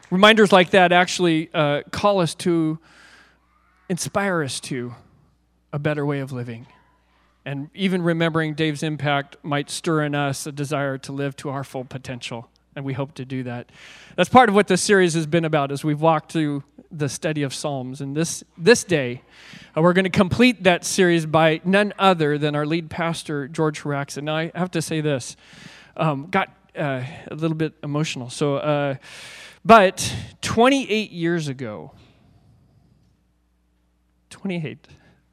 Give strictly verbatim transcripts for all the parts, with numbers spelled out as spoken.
Reminders like that actually uh, call us to, inspire us to a better way of living. And even remembering Dave's impact might stir in us a desire to live to our full potential. And we hope to do that. That's part of what this series has been about as we've walked through the study of Psalms. And this this day, uh, we're going to complete that series by none other than our lead pastor, George Haraxin. Now, I have to say this. Um, got uh, a little bit emotional. So, uh, but twenty-eight years ago, twenty-eight,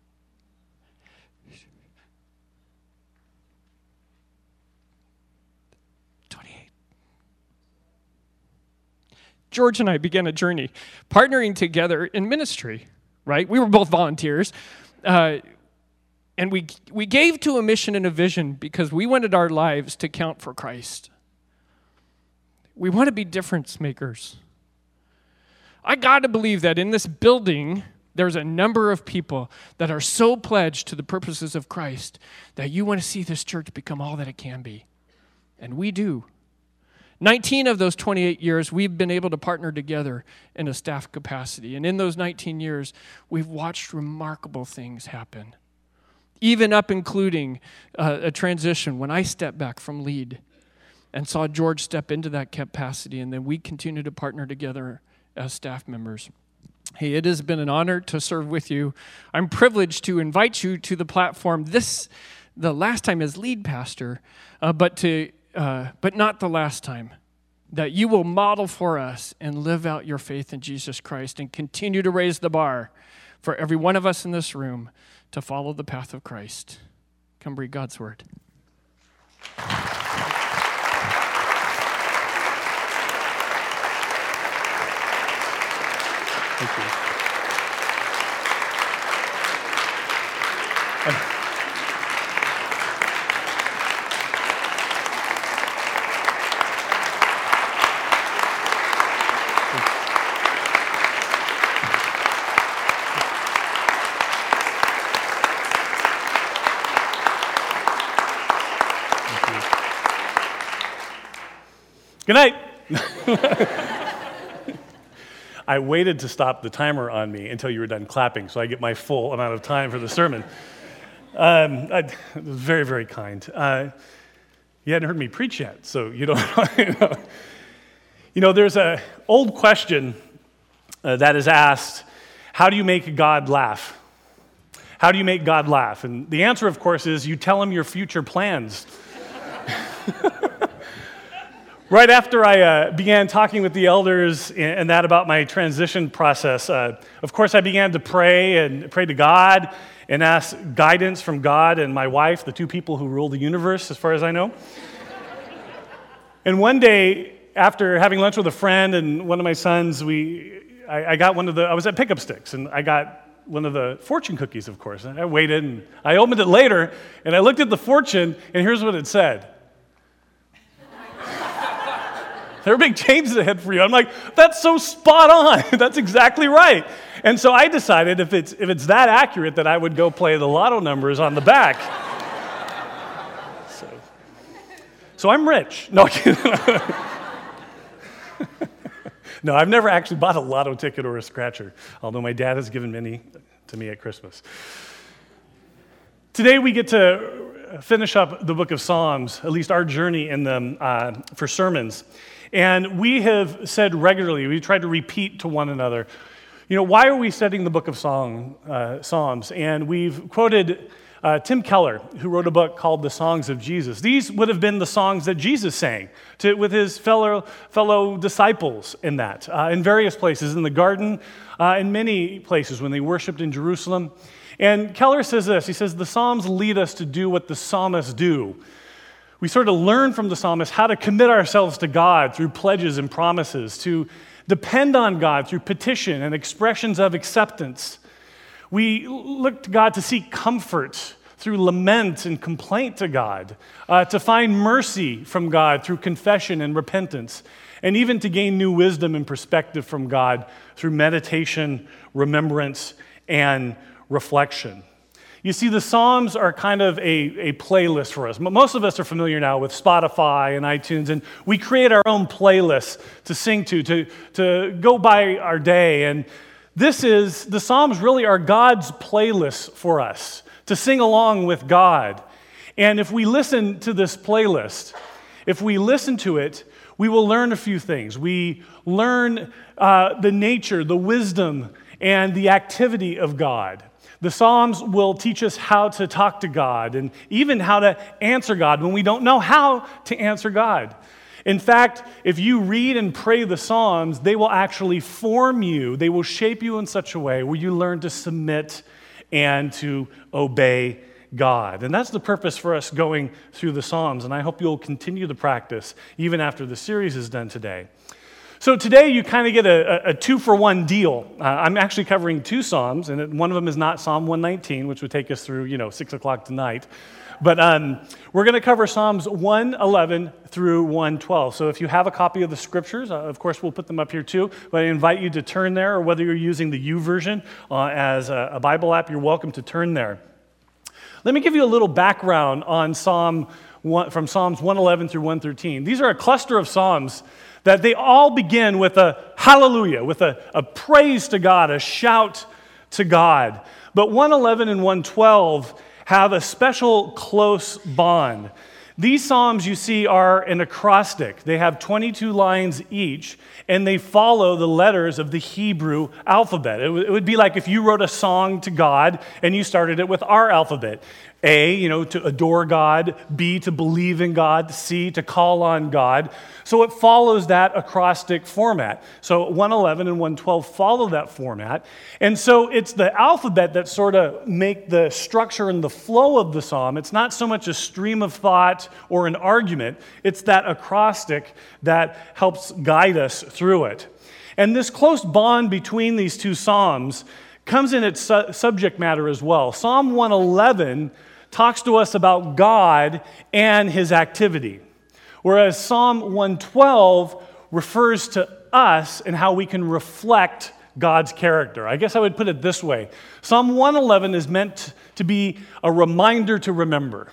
George and I began a journey partnering together in ministry, right? We were both volunteers. Uh, and we we gave to a mission and a vision because we wanted our lives to count for Christ. We want to be difference makers. I got to believe that in this building, there's a number of people that are so pledged to the purposes of Christ that you want to see this church become all that it can be. And we do. nineteen of those twenty-eight years, we've been able to partner together in a staff capacity. And in those nineteen years, we've watched remarkable things happen. Even up including uh, a transition when I stepped back from lead and saw George step into that capacity, and then we continue to partner together as staff members. Hey, it has been an honor to serve with you. I'm privileged to invite you to the platform this, the last time as lead pastor, uh, but to Uh, but not the last time, that you will model for us and live out your faith in Jesus Christ and continue to raise the bar for every one of us in this room to follow the path of Christ. Come read God's word. Thank you. Good night. I waited to stop the timer on me until you were done clapping so I get my full amount of time for the sermon. Um, I, it was very, very kind. Uh, you hadn't heard me preach yet, so you don't you know. You know, there's an old question uh, that is asked, how do you make God laugh? How do you make God laugh? And the answer, of course, is you tell him your future plans. Right after I uh, began talking with the elders and, and that about my transition process, uh, of course I began to pray and pray to God and ask guidance from God and my wife, the two people who rule the universe as far as I know. And one day, after having lunch with a friend and one of my sons, we, I, I got one of the, I was at Pickup Sticks, and I got one of the fortune cookies, of course. And I waited, and I opened it later, and I looked at the fortune, and here's what it said. There are big changes ahead for you. I'm like, that's so spot on. That's exactly right. And so I decided if it's if it's that accurate that I would go play the lotto numbers on the back. so, so I'm rich. No, no, I've never actually bought a lotto ticket or a scratcher, although my dad has given many to me at Christmas. Today we get to finish up the book of Psalms, at least our journey in them uh, for sermons. And we have said regularly, we tried to repeat to one another, you know, why are we studying the book of Song, uh, Psalms? And we've quoted uh, Tim Keller, who wrote a book called The Songs of Jesus. These would have been the songs that Jesus sang to, with his fellow, fellow disciples in that, uh, in various places, in the garden, uh, in many places when they worshiped in Jerusalem. And Keller says this, he says, the Psalms lead us to do what the psalmists do. We sort of learn from the psalmist how to commit ourselves to God through pledges and promises, to depend on God through petition and expressions of acceptance. We look to God to seek comfort through lament and complaint to God, uh, to find mercy from God through confession and repentance, and even to gain new wisdom and perspective from God through meditation, remembrance, and reflection. You see, the Psalms are kind of a, a playlist for us. Most of us are familiar now with Spotify and iTunes, and we create our own playlists to sing to, to, to go by our day. And this is, the Psalms really are God's playlist for us, to sing along with God. And if we listen to this playlist, if we listen to it, we will learn a few things. We learn uh, the nature, the wisdom, and the activity of God. The Psalms will teach us how to talk to God and even how to answer God when we don't know how to answer God. In fact, if you read and pray the Psalms, they will actually form you. They will shape you in such a way where you learn to submit and to obey God. And that's the purpose for us going through the Psalms, and I hope you'll continue the practice even after the series is done today. So today you kind of get a, a two-for-one deal. Uh, I'm actually covering two Psalms, and one of them is not Psalm one nineteen, which would take us through, you know, six o'clock tonight. But um, we're going to cover Psalms one eleven through one twelve. So if you have a copy of the scriptures, uh, of course, we'll put them up here too. But I invite you to turn there, or whether you're using the YouVersion uh, as a, a Bible app, you're welcome to turn there. Let me give you a little background on Psalm one, from Psalms one eleven through one thirteen. These are a cluster of Psalms that they all begin with a hallelujah, with a, a praise to God, a shout to God. But one eleven and one twelve have a special close bond. These Psalms, you see, are an acrostic. They have twenty-two lines each, and they follow the letters of the Hebrew alphabet. It, w- it would be like if you wrote a song to God and you started it with our alphabet. A, you know, to adore God. B, to believe in God. C, to call on God. So it follows that acrostic format. So one eleven and one twelve follow that format. And so it's the alphabet that sort of make the structure and the flow of the psalm. It's not so much a stream of thought or an argument. It's that acrostic that helps guide us through it. And this close bond between these two psalms comes in its su- subject matter as well. Psalm one eleven talks to us about God and his activity, whereas Psalm one twelve refers to us and how we can reflect God's character. I guess I would put it this way. Psalm one eleven is meant to be a reminder to remember.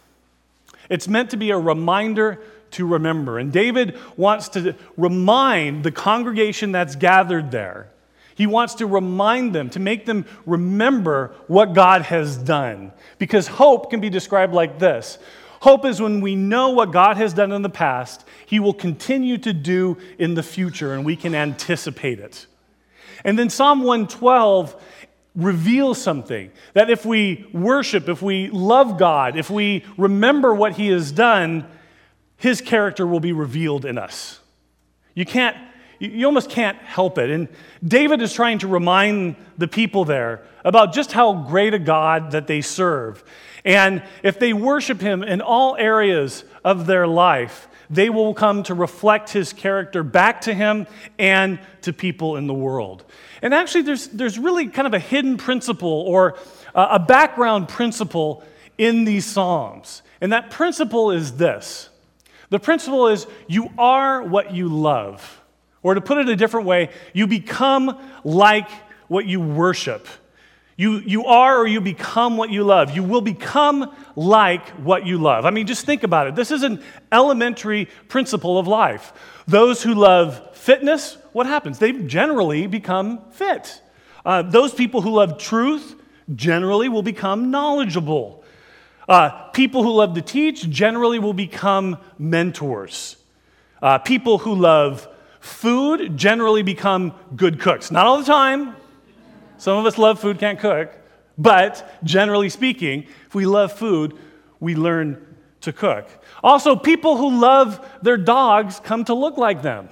It's meant to be a reminder to remember. And David wants to remind the congregation that's gathered there. He wants to remind them, to make them remember what God has done. Because hope can be described like this. Hope is when we know what God has done in the past, he will continue to do in the future, and we can anticipate it. And then Psalm one twelve reveals something, that if we worship, if we love God, if we remember what he has done, his character will be revealed in us. You can't You almost can't help it. And David is trying to remind the people there about just how great a God that they serve. And if they worship him in all areas of their life, they will come to reflect his character back to him and to people in the world. And actually, there's, there's really kind of a hidden principle or a background principle in these Psalms. And that principle is this. The principle is you are what you love. Or to put it a different way, you become like what you worship. You, you are or you become what you love. You will become like what you love. I mean, just think about it. This is an elementary principle of life. Those who love fitness, what happens? They generally become fit. Uh, those people who love truth generally will become knowledgeable. Uh, people who love to teach generally will become mentors. Uh, people who love food generally become good cooks. Not all the time. Some of us love food, can't cook. But generally speaking, if we love food, we learn to cook. Also, people who love their dogs come to look like them.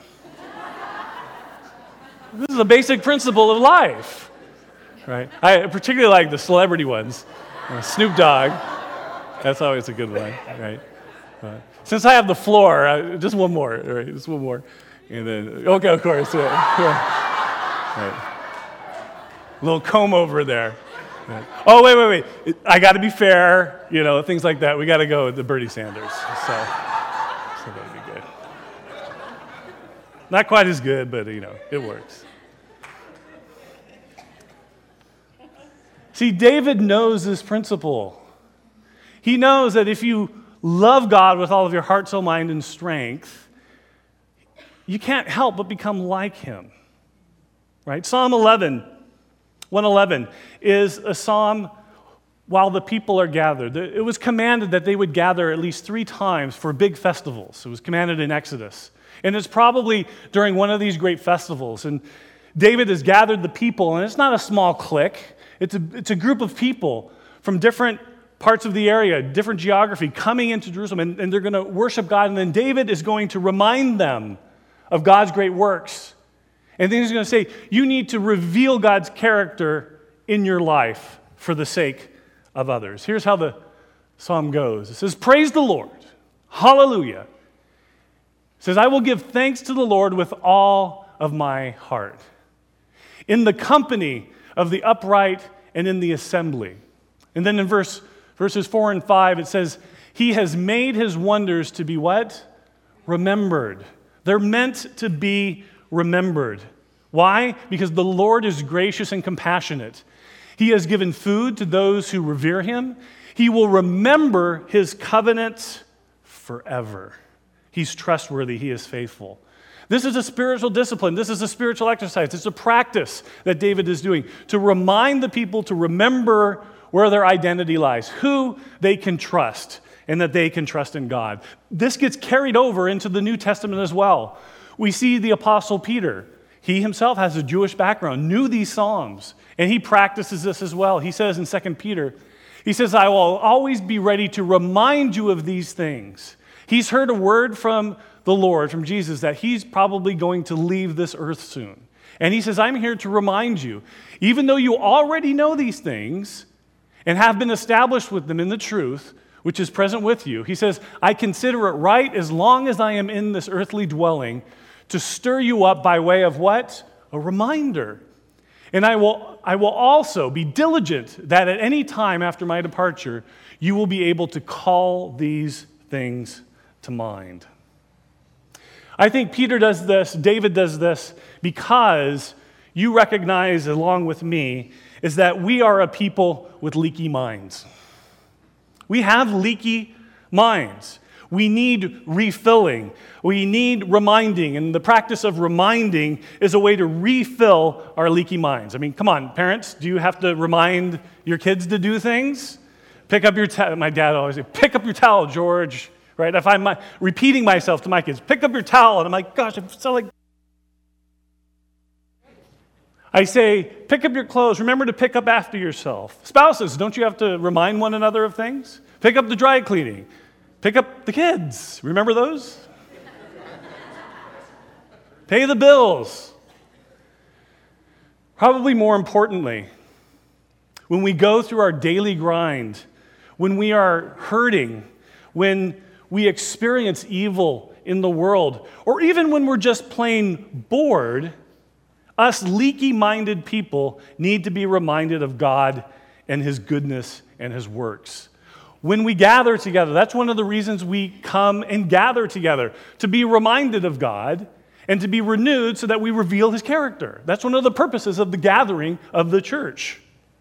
This is a basic principle of life, right? I particularly like the celebrity ones. Uh, Snoop Dogg. That's always a good one, right? Uh, since I have the floor, uh, just one more, right? Just one more. And then, okay, of course. Yeah, yeah. Right. Little comb over there. Right. Oh, wait, wait, wait. I got to be fair, you know, things like that. We got to go with the Bernie Sanders. So, so that'd be good. Not quite as good, but, you know, it works. See, David knows this principle. He knows that if you love God with all of your heart, soul, mind, and strength, you can't help but become like him. Right? Psalm eleven, one eleven is a psalm while the people are gathered. It was commanded that they would gather at least three times for big festivals. It was commanded in Exodus. And it's probably during one of these great festivals. And David has gathered the people, and it's not a small clique. It's a, it's a group of people from different parts of the area, different geography, coming into Jerusalem, and, and they're going to worship God. And then David is going to remind them of God's great works. And then he's going to say, you need to reveal God's character in your life for the sake of others. Here's how the psalm goes. It says, praise the Lord. Hallelujah. It says, I will give thanks to the Lord with all of my heart, in the company of the upright and in the assembly. And then in verse verses four and five, it says, he has made his wonders to be what? Remembered. They're meant to be remembered. Why? Because the Lord is gracious and compassionate. He has given food to those who revere him. He will remember his covenant forever. He's trustworthy. He is faithful. This is a spiritual discipline. This is a spiritual exercise. It's a practice that David is doing to remind the people to remember where their identity lies, who they can trust, and that they can trust in God. This gets carried over into the New Testament as well. We see the Apostle Peter. He himself has a Jewish background, knew these Psalms, and he practices this as well. He says in Second Peter, he says, I will always be ready to remind you of these things. He's heard a word from the Lord, from Jesus, that he's probably going to leave this earth soon. And he says, I'm here to remind you, even though you already know these things and have been established with them in the truth, which is present with you, he says, I consider it right as long as I am in this earthly dwelling to stir you up by way of what? A reminder. And I will, I will also be diligent that at any time after my departure, you will be able to call these things to mind. I think Peter does this, David does this, because you recognize, along with me, is that we are a people with leaky minds. We have leaky minds. We need refilling. We need reminding, and the practice of reminding is a way to refill our leaky minds. I mean, come on, parents, do you have to remind your kids to do things? Pick up your towel. My dad always said, pick up your towel, George. Right? If I'm repeating myself to my kids, pick up your towel, and I'm like, gosh, I'm so like. I say, pick up your clothes. Remember to pick up after yourself. Spouses, don't you have to remind one another of things? Pick up the dry cleaning. Pick up the kids. Remember those? Pay the bills. Probably more importantly, when we go through our daily grind, when we are hurting, when we experience evil in the world, or even when we're just plain bored, us leaky-minded people need to be reminded of God and his goodness and his works. When we gather together, that's one of the reasons we come and gather together, to be reminded of God and to be renewed so that we reveal his character. That's one of the purposes of the gathering of the church.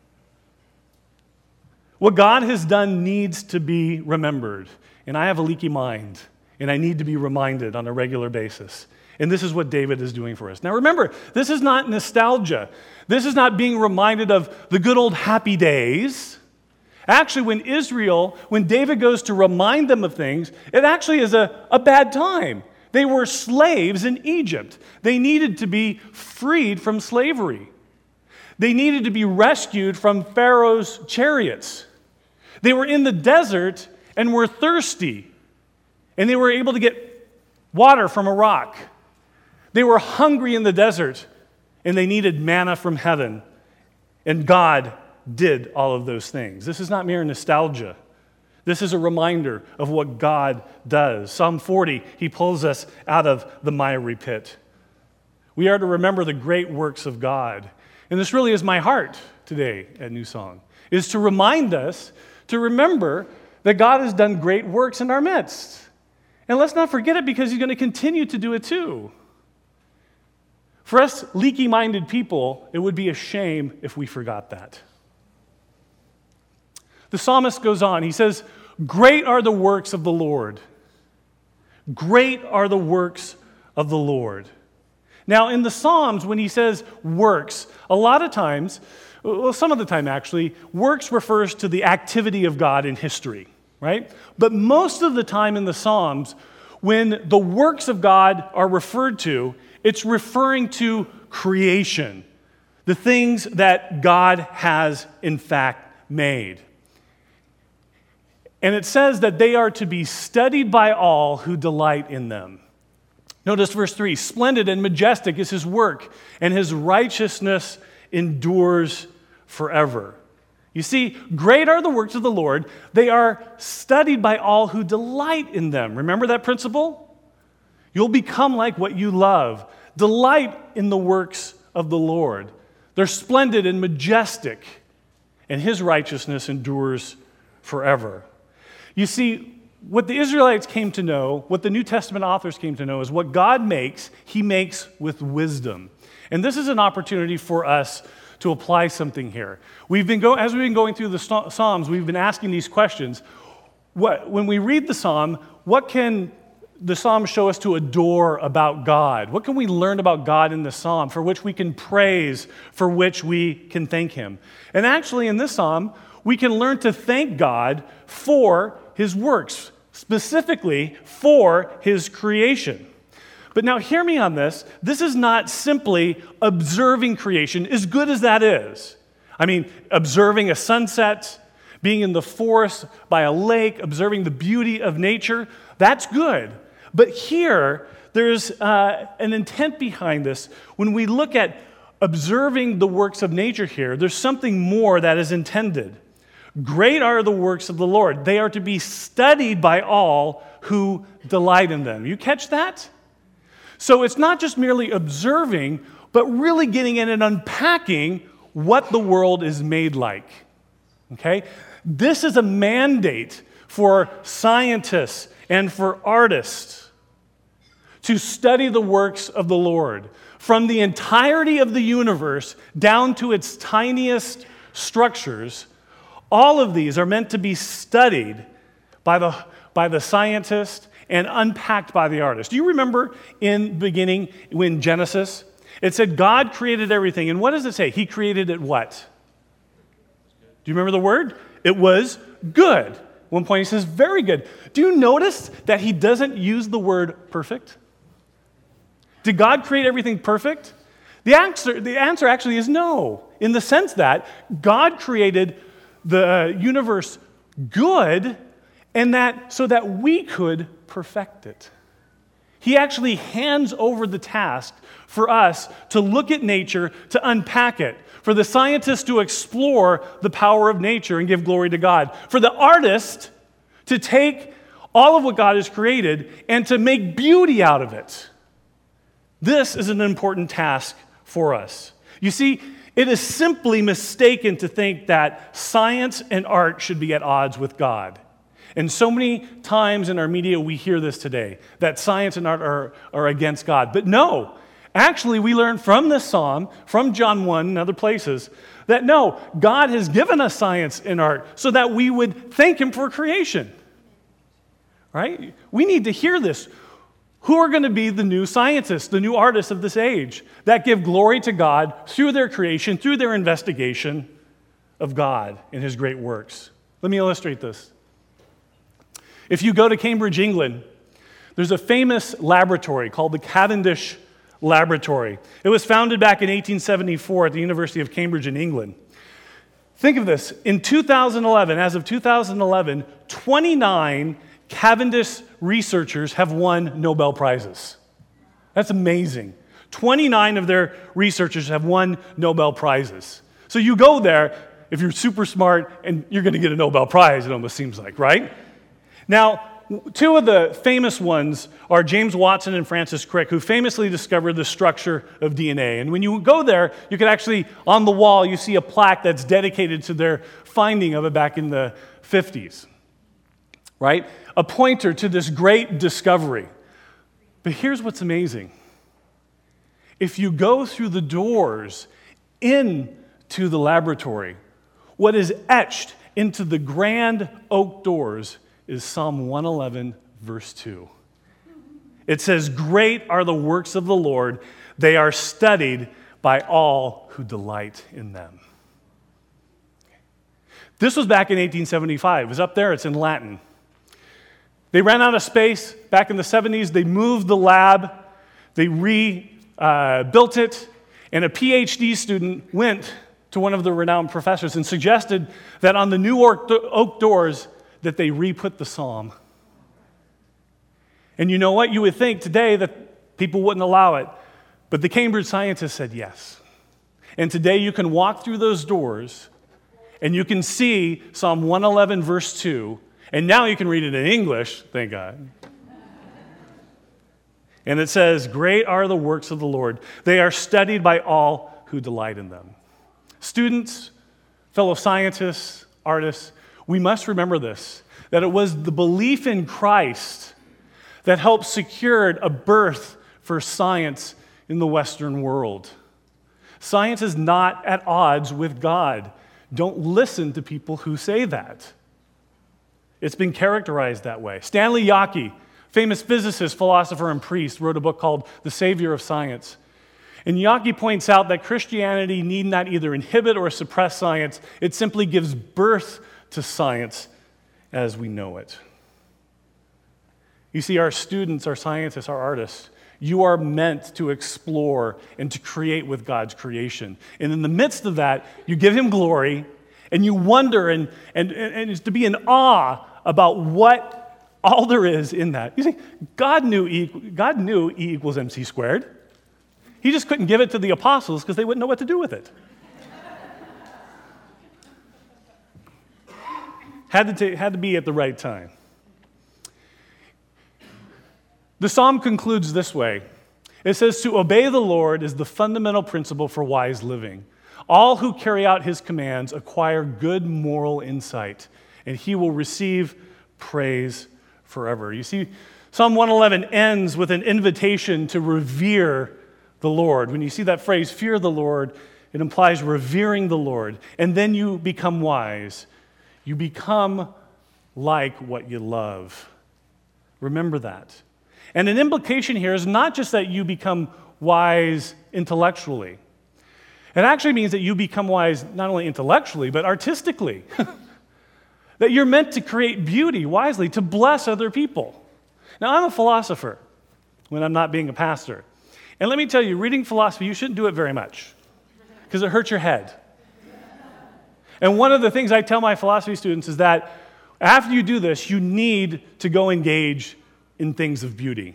What God has done needs to be remembered. And I have a leaky mind, and I need to be reminded on a regular basis. And this is what David is doing for us. Now remember, this is not nostalgia. This is not being reminded of the good old happy days. Actually, when Israel, when David goes to remind them of things, it actually is a, a bad time. They were slaves in Egypt. They needed to be freed from slavery. They needed to be rescued from Pharaoh's chariots. They were in the desert and were thirsty, and they were able to get water from a rock. They were hungry in the desert, and they needed manna from heaven, and God did all of those things. This is not mere nostalgia. This is a reminder of what God does. Psalm forty, he pulls us out of the miry pit. We are to remember the great works of God, and this really is my heart today at New Song, is to remind us to remember that God has done great works in our midst. And let's not forget it, because he's going to continue to do it too. For us leaky-minded people, it would be a shame if we forgot that. the psalmist goes on. He says, "Great are the works of the Lord. Great are the works of the Lord." Now, in the Psalms, when he says works, a lot of times, well, some of the time actually, works refers to the activity of God in history, right? But most of the time in the Psalms, when the works of God are referred to, it's referring to creation, the things that God has in fact made. And it says that they are to be studied by all who delight in them. Notice verse three, "Splendid and majestic is his work, and his righteousness endures forever." You see, great are the works of the Lord. They are studied by all who delight in them. Remember that principle? You'll become like what you love. Delight in the works of the Lord. They're splendid and majestic, and his righteousness endures forever. You see, what the Israelites came to know, what the New Testament authors came to know, is what God makes, he makes with wisdom. And this is an opportunity for us to apply something here. We've been go, as we've been going through the Psalms, we've been asking these questions. What, when we read the Psalm, what can the Psalm show us to adore about God? What can we learn about God in the Psalm for which we can praise, for which we can thank him? And actually in this Psalm, we can learn to thank God for his works, specifically for his creation. But now hear me on this. This is not simply observing creation, as good as that is. I mean, observing a sunset, being in the forest by a lake, observing the beauty of nature, that's good. But here, there's uh, an intent behind this. When we look at observing the works of nature here, there's something more that is intended. Great are the works of the Lord. They are to be studied by all who delight in them. You catch that? So it's not just merely observing, but really getting in and unpacking what the world is made like. Okay? This is a mandate for scientists and for artists to study the works of the Lord from the entirety of the universe down to its tiniest structures. All of these are meant to be studied by the, by the scientist and unpacked by the artist. Do you remember in the beginning, when Genesis, it said God created everything. And what does it say? He created it what? Do you remember the word? It was good. One point he says, very good. Do you notice that he doesn't use the word perfect? Did God create everything perfect? The answer, the answer actually is no, in the sense that God created the universe good, and that so that we could perfect it. He actually hands over the task for us to look at nature, to unpack it, for the scientist to explore the power of nature and give glory to God, for the artist to take all of what God has created and to make beauty out of it. This is an important task for us. You see, it is simply mistaken to think that science and art should be at odds with God. And so many times in our media we hear this today, that science and art are, are against God. But no, actually we learn from this psalm, from John one and other places, that no, God has given us science and art so that we would thank him for creation. Right? We need to hear this. Who are going to be the new scientists, the new artists of this age that give glory to God through their creation, through their investigation of God and his great works? Let me illustrate this. If you go to Cambridge, England, there's a famous laboratory called the Cavendish Laboratory. It was founded back in eighteen seventy-four at the University of Cambridge in England. Think of this. In two thousand eleven, as of two thousand eleven, twenty-nine Cavendish researchers have won Nobel Prizes. That's amazing. twenty-nine of their researchers have won Nobel Prizes. So you go there, if you're super smart, and you're going to get a Nobel Prize, it almost seems like, right? Now, two of the famous ones are James Watson and Francis Crick, who famously discovered the structure of D N A. And when you go there, you can actually, on the wall, you see a plaque that's dedicated to their finding of it back in the fifties. Right? A pointer to this great discovery. But here's what's amazing. If you go through the doors into the laboratory, what is etched into the grand oak doors is Psalm one eleven, verse two. It says, "Great are the works of the Lord. They are studied by all who delight in them." This was back in eighteen seventy-five. It was up there. It's in Latin. They ran out of space back in the seventies. They moved the lab. They rebuilt uh, it. And a P H D student went to one of the renowned professors and suggested that on the new oak doors that they re-put the psalm. And you know what? You would think today that people wouldn't allow it. But the Cambridge scientists said yes. And today you can walk through those doors and you can see Psalm one eleven, verse two. And now you can read it in English, thank God. And it says, "Great are the works of the Lord. They are studied by all who delight in them." Students, fellow scientists, artists, we must remember this, that it was the belief in Christ that helped secure a birth for science in the Western world. Science is not at odds with God. Don't listen to people who say that. It's been characterized that way. Stanley Yaki, famous physicist, philosopher, and priest, wrote a book called The Savior of Science. And Yaki points out that Christianity need not either inhibit or suppress science. It simply gives birth to science as we know it. You see, our students, our scientists, our artists, you are meant to explore and to create with God's creation. And in the midst of that, you give him glory, and you wonder and, and, and it's to be in awe about what all there is in that. You see, God knew E, God knew E equals mc squared. He just couldn't give it to the apostles because they wouldn't know what to do with it. had, to t- had to be at the right time. The psalm concludes this way. It says, "To obey the Lord is the fundamental principle for wise living. All who carry out his commands acquire good moral insight, and he will receive praise forever." You see, Psalm one eleven ends with an invitation to revere the Lord. When you see that phrase, fear the Lord, it implies revering the Lord. And then you become wise. You become like what you love. Remember that. And an implication here is not just that you become wise intellectually. It actually means that you become wise not only intellectually, but artistically. That you're meant to create beauty wisely, to bless other people. Now, I'm a philosopher when I'm not being a pastor. And let me tell you, reading philosophy, you shouldn't do it very much because it hurts your head. And one of the things I tell my philosophy students is that after you do this, you need to go engage in things of beauty.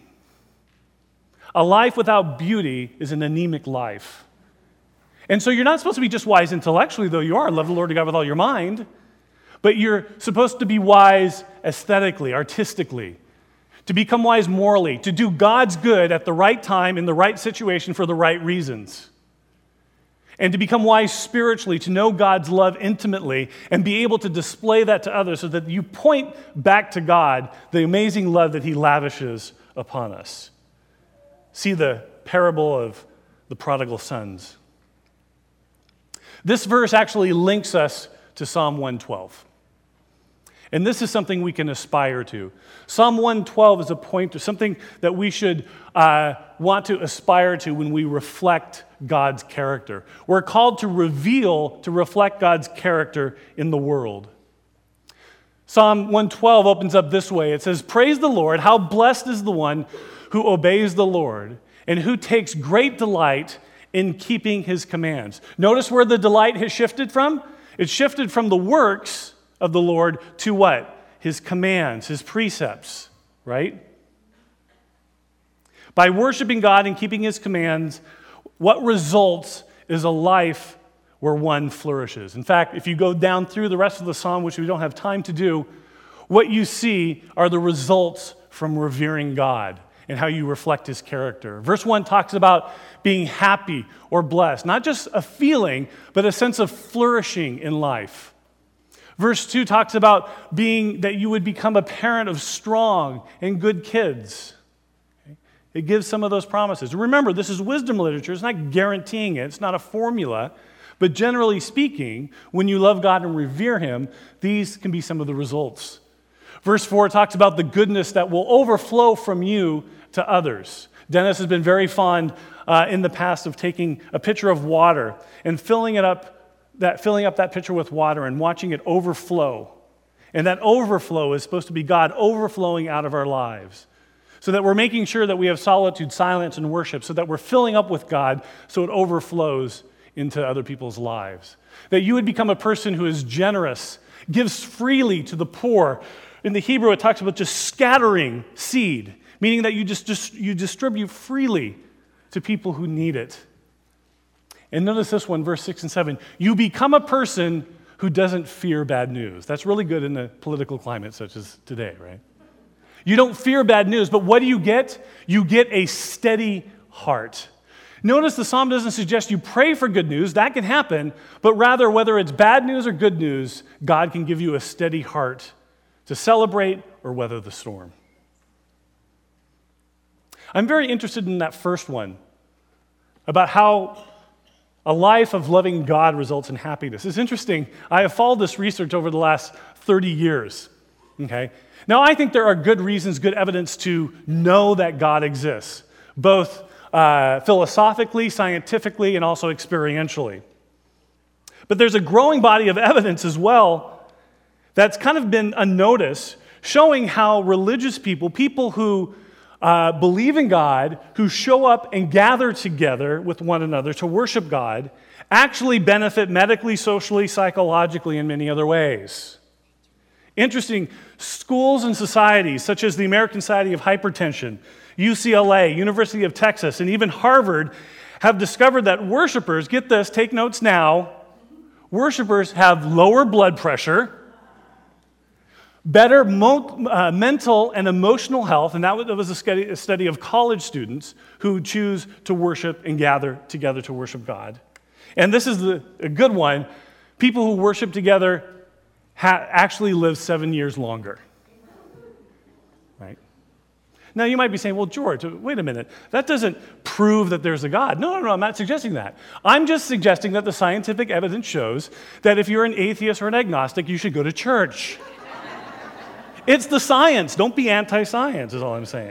A life without beauty is an anemic life. And so you're not supposed to be just wise intellectually, though you are. Love the Lord your God with all your mind. But you're supposed to be wise aesthetically, artistically, to become wise morally, to do God's good at the right time in the right situation for the right reasons. And to become wise spiritually, to know God's love intimately and be able to display that to others so that you point back to God the amazing love that he lavishes upon us. See the parable of the prodigal sons. This verse actually links us to Psalm one twelve. And this is something we can aspire to. Psalm one twelve is a pointer, something that we should uh, want to aspire to when we reflect God's character. We're called to reveal, to reflect God's character in the world. Psalm one twelve opens up this way. It says, "Praise the Lord, how blessed is the one who obeys the Lord and who takes great delight in keeping his commands." Notice where the delight has shifted from? It shifted from the works of the Lord to what? His commands, his precepts, right? By worshiping God and keeping his commands, what results is a life where one flourishes. In fact, if you go down through the rest of the psalm, which we don't have time to do, what you see are the results from revering God and how you reflect his character. Verse one talks about being happy or blessed, not just a feeling, but a sense of flourishing in life. Verse two talks about being that you would become a parent of strong and good kids. It gives some of those promises. Remember, this is wisdom literature. It's not guaranteeing it. It's not a formula. But generally speaking, when you love God and revere him, these can be some of the results. Verse four talks about the goodness that will overflow from you to others. Dennis has been very fond uh, in the past of taking a pitcher of water and filling it up, that filling up that pitcher with water and watching it overflow. And that overflow is supposed to be God overflowing out of our lives, so that we're making sure that we have solitude, silence, and worship, so that we're filling up with God so it overflows into other people's lives. That you would become a person who is generous, gives freely to the poor. In the Hebrew, it talks about just scattering seed, meaning that you just, just you distribute freely to people who need it. And notice this one, verse six and seven. You become a person who doesn't fear bad news. That's really good in a political climate such as today, right? You don't fear bad news, but what do you get? You get a steady heart. Notice the psalm doesn't suggest you pray for good news. That can happen. But rather, whether it's bad news or good news, God can give you a steady heart to celebrate or weather the storm. I'm very interested in that first one, about how a life of loving God results in happiness. It's interesting. I have followed this research over the last thirty years. Okay? Now, I think there are good reasons, good evidence to know that God exists, both uh, philosophically, scientifically, and also experientially. But there's a growing body of evidence as well that's kind of been unnoticed, showing how religious people, people who uh, believe in God, who show up and gather together with one another to worship God, actually benefit medically, socially, psychologically, and many other ways. Interesting, schools and societies such as the American Society of Hypertension, U C L A, University of Texas, and even Harvard have discovered that worshipers, get this, take notes now, worshipers have lower blood pressure, better mo- uh, mental and emotional health, and that was, that was a, study, a study of college students who choose to worship and gather together to worship God. And this is the, a good one. People who worship together ha- actually live seven years longer. Right? Now, you might be saying, well, George, wait a minute. That doesn't prove that there's a God. No, no, no, I'm not suggesting that. I'm just suggesting that the scientific evidence shows that if you're an atheist or an agnostic, you should go to church. It's the science. Don't be anti-science, is all I'm saying.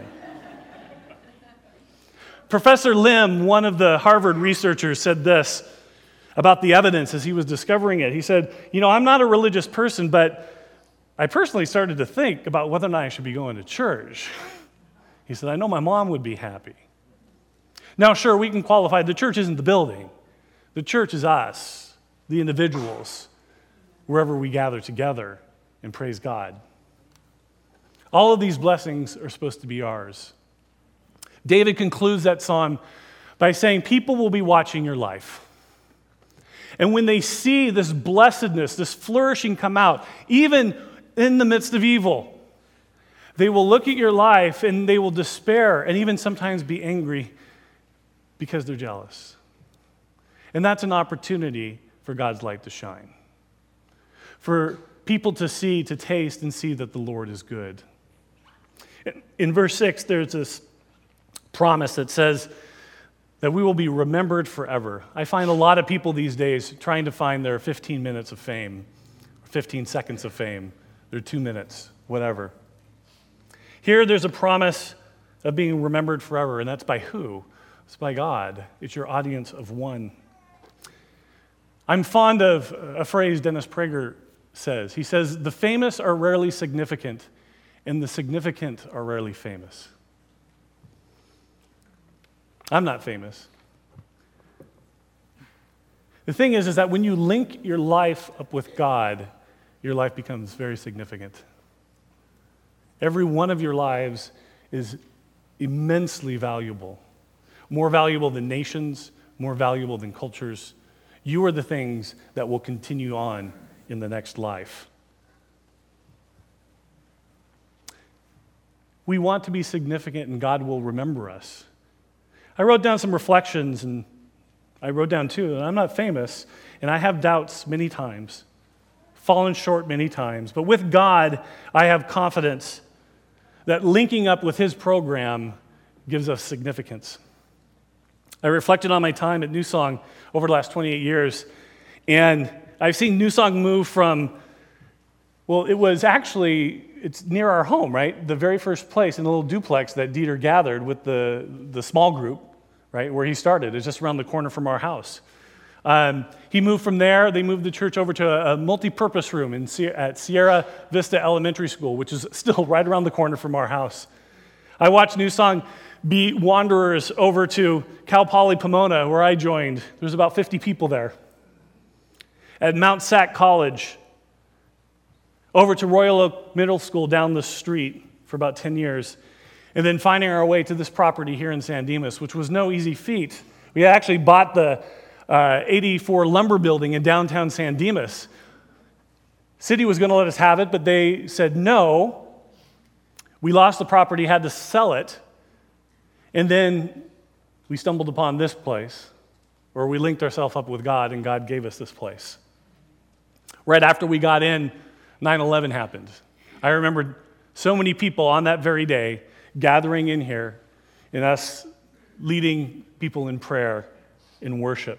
Professor Lim, one of the Harvard researchers, said this about the evidence as he was discovering it. He said, you know, I'm not a religious person, but I personally started to think about whether or not I should be going to church. He said, I know my mom would be happy. Now, sure, we can qualify. The church isn't the building. The church is us, the individuals, wherever we gather together and praise God. All of these blessings are supposed to be ours. David concludes that psalm by saying, people will be watching your life. And when they see this blessedness, this flourishing come out, even in the midst of evil, they will look at your life and they will despair and even sometimes be angry because they're jealous. And that's an opportunity for God's light to shine, for people to see, to taste, and see that the Lord is good. In verse six, there's this promise that says that we will be remembered forever. I find a lot of people these days trying to find their fifteen minutes of fame, fifteen seconds of fame, their two minutes, whatever. Here, there's a promise of being remembered forever, and that's by who? It's by God. It's your audience of one. I'm fond of a phrase Dennis Prager says. He says, the famous are rarely significant, and the significant are rarely famous. I'm not famous. The thing is, is that when you link your life up with God, your life becomes very significant. Every one of your lives is immensely valuable, more valuable than nations, more valuable than cultures. You are the things that will continue on in the next life. We want to be significant, and God will remember us. I wrote down some reflections, and I wrote down two, and I'm not famous, and I have doubts many times, fallen short many times, but with God, I have confidence that linking up with His program gives us significance. I reflected on my time at New Song over the last twenty-eight years, And I've seen New Song move from, well, it was actually, it's near our home, right? The very first place in the little duplex that Dieter gathered with the, the small group, right, where he started. It's just around the corner from our house. Um, he moved from there. They moved the church over to a, a multi-purpose room in, at Sierra Vista Elementary School, which is still right around the corner from our house. I watched New Song be wanderers over to Cal Poly Pomona, where I joined. There's about fifty people there. At Mount Sac College, over to Royal Oak Middle School down the street for about ten years, and then finding our way to this property here in San Dimas, which was no easy feat. We actually bought the uh, eighty-four lumber building in downtown San Dimas. City was going to let us have it, but they said no. We lost the property, had to sell it, and then we stumbled upon this place, where we linked ourselves up with God, and God gave us this place. Right after we got in, nine eleven happened. I remember so many people on that very day gathering in here and us leading people in prayer, in worship.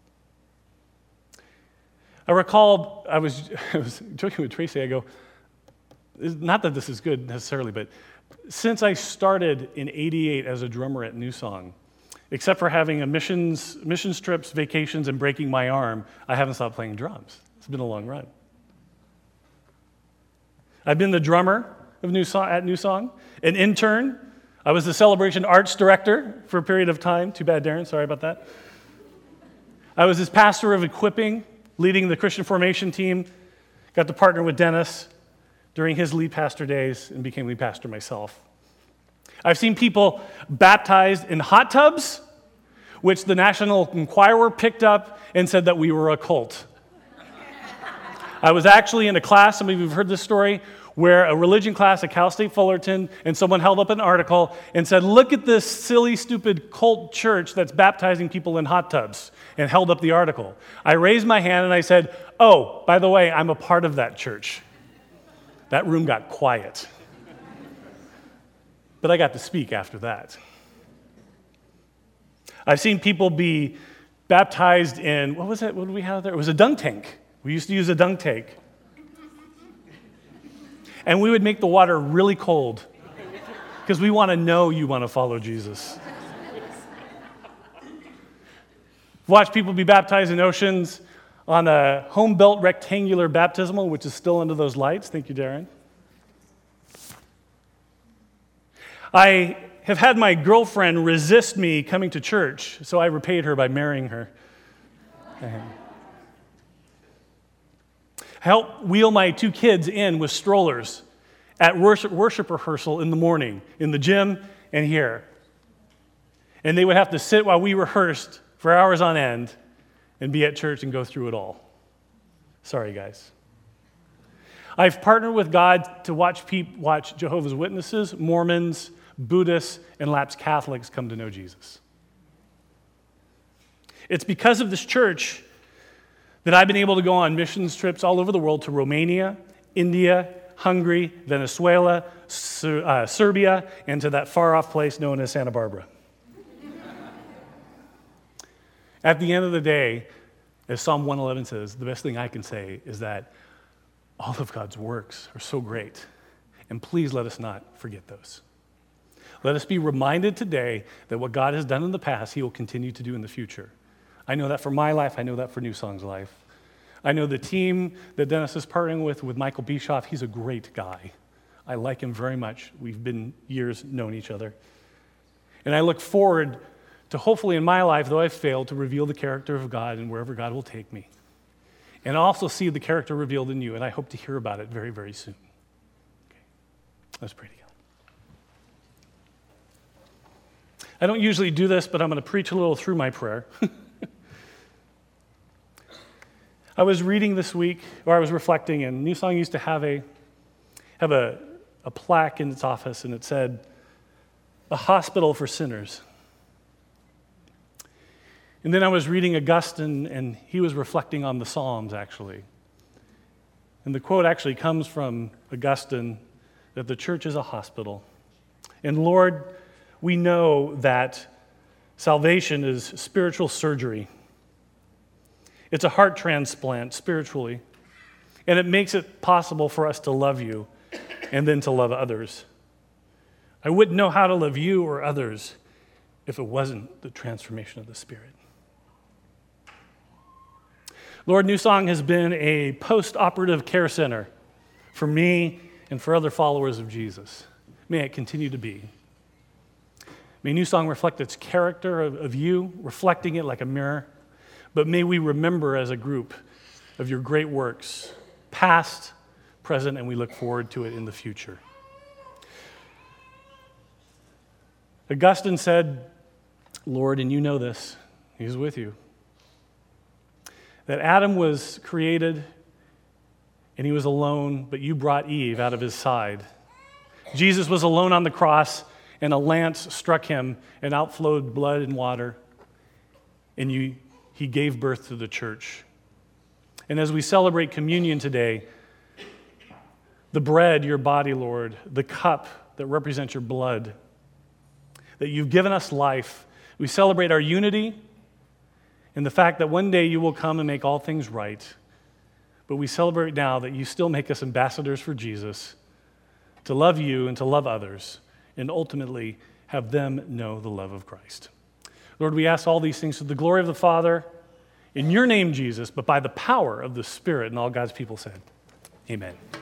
I recall, I was, I was joking with Tracy, I go, not that this is good necessarily, but since I started in eighty-eight as a drummer at New Song, except for having a missions, missions trips, vacations, and breaking my arm, I haven't stopped playing drums. It's been a long run. I've been the drummer of New Song, at New Song, an intern. I was the celebration arts director for a period of time. Too bad, Darren. Sorry about that. I was his pastor of equipping, leading the Christian formation team. Got to partner with Dennis during his lead pastor days and became lead pastor myself. I've seen people baptized in hot tubs, which the National Enquirer picked up and said that we were a cult. I was actually in a class, some of you have heard this story, where a religion class at Cal State Fullerton, and someone held up an article and said, look at this silly, stupid cult church that's baptizing people in hot tubs, and held up the article. I raised my hand and I said, oh, by the way, I'm a part of that church. That room got quiet. But I got to speak after that. I've seen people be baptized in, what was it? What did we have there? It was a dunk tank. We used to use a dunk tank. And we would make the water really cold because we want to know you want to follow Jesus. Watch people be baptized in oceans on a home-built rectangular baptismal, which is still under those lights. Thank you, Darren. I have had my girlfriend resist me coming to church, so I repaid her by marrying her. Help wheel my two kids in with strollers at worship, worship rehearsal in the morning, in the gym and here. And they would have to sit while we rehearsed for hours on end and be at church and go through it all. Sorry, guys. I've partnered with God to watch people, watch Jehovah's Witnesses, Mormons, Buddhists, and lapsed Catholics come to know Jesus. It's because of this church that I've been able to go on missions trips all over the world to Romania, India, Hungary, Venezuela, Ser- uh, Serbia, and to that far-off place known as Santa Barbara. At the end of the day, as Psalm one eleven says, the best thing I can say is that all of God's works are so great, and please let us not forget those. Let us be reminded today that what God has done in the past, He will continue to do in the future. I know that for my life. I know that for New Song's life. I know the team that Dennis is partnering with, with Michael Bischoff, he's a great guy. I like him very much. We've been years known each other. And I look forward to hopefully in my life, though I've failed, to reveal the character of God and wherever God will take me. And also see the character revealed in you, and I hope to hear about it very, very soon. Okay. Let's pray together. I don't usually do this, but I'm going to preach a little through my prayer. I was reading this week, or I was reflecting, and New Song used to have a have a, a plaque in its office, and it said, "A hospital for sinners." And then I was reading Augustine, and he was reflecting on the Psalms, actually. And the quote actually comes from Augustine, that the church is a hospital. And Lord, we know that salvation is spiritual surgery. It's a heart transplant spiritually. And it makes it possible for us to love you and then to love others. I wouldn't know how to love you or others if it wasn't the transformation of the Spirit. Lord, New Song has been a post-operative care center for me and for other followers of Jesus. May it continue to be. May New Song reflect its character of, of you, reflecting it like a mirror. But may we remember as a group of your great works, past, present, and we look forward to it in the future. Augustine said, Lord, and you know this, he's with you, that Adam was created and he was alone, but you brought Eve out of his side. Jesus was alone on the cross, and a lance struck him and outflowed blood and water, and you, he gave birth to the church. And as we celebrate communion today, the bread, your body, Lord, the cup that represents your blood, that you've given us life, we celebrate our unity and the fact that one day you will come and make all things right. But we celebrate now that you still make us ambassadors for Jesus, to love you and to love others, and ultimately have them know the love of Christ. Lord, we ask all these things to the glory of the Father, in your name, Jesus, but by the power of the Spirit, and all God's people said, amen.